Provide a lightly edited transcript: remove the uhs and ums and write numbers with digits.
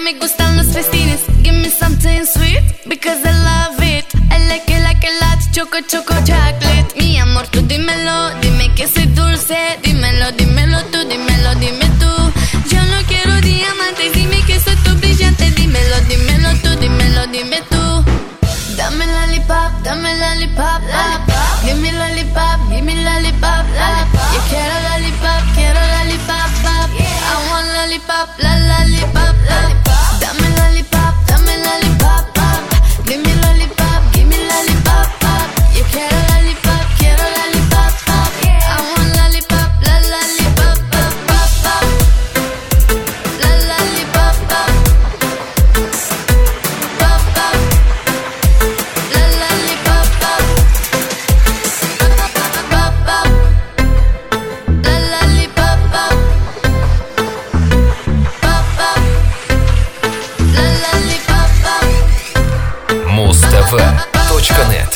me gustan los festines. Give me something sweet, because I love it. I like it a lot, choco, choco, chocolate. Mi amor, tú dímelo, dime que soy dulce. Dímelo, dímelo tú, dímelo, dime tú. Yo no quiero diamantes, dime que soy tu brillante. Dímelo, dímelo tú, dímelo, dime tú. Dame lollipop, lollipop. Give me lollipop, lollipop. Yo quiero lollipop, pop. I want lollipop, lollipop, lollipop. Dame lollipop, pop. Give me lollipop, pop. Yo quiero lollipop, pop. I want lollipop, lollipop, pop, pop, pop. Lollipop, pop. Pop, pop. Lollipop, pop. Pop, pop. Lollipop, pop. Pop, pop. Lollipop, pop. Muztv.net